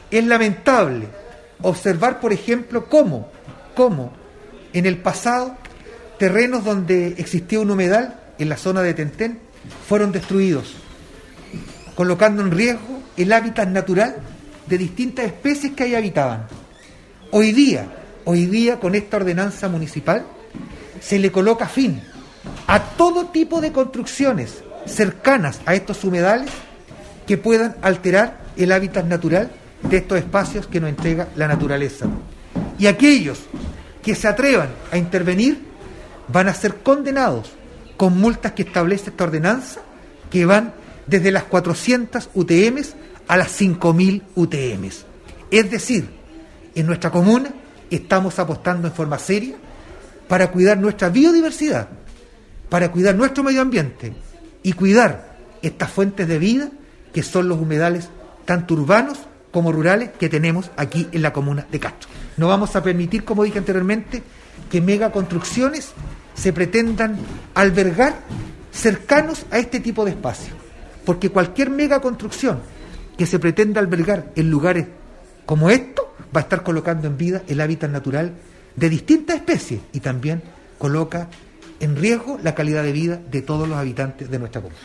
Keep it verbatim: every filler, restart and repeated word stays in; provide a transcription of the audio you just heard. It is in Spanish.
Es lamentable observar, por ejemplo, cómo, cómo en el pasado terrenos donde existía un humedal, en la zona de Tentén, fueron destruidos, colocando en riesgo el hábitat natural de distintas especies que ahí habitaban. Hoy día, hoy día con esta ordenanza municipal, se le coloca fin a todo tipo de construcciones cercanas a estos humedales que puedan alterar el hábitat natural de estos espacios que nos entrega la naturaleza. Y aquellos que se atrevan a intervenir van a ser condenados con multas que establece esta ordenanza, que van desde las cuatrocientas U T M a las cinco mil U T M. Es decir, en nuestra comuna estamos apostando en forma seria para cuidar nuestra biodiversidad, para cuidar nuestro medio ambiente y cuidar estas fuentes de vida que son los humedales tanto urbanos como rurales que tenemos aquí en la comuna de Castro. No vamos a permitir, como dije anteriormente, que megaconstrucciones se pretendan albergar cercanos a este tipo de espacios, porque cualquier megaconstrucción que se pretenda albergar en lugares como estos va a estar colocando en vida el hábitat natural de distintas especies y también coloca en riesgo la calidad de vida de todos los habitantes de nuestra comuna.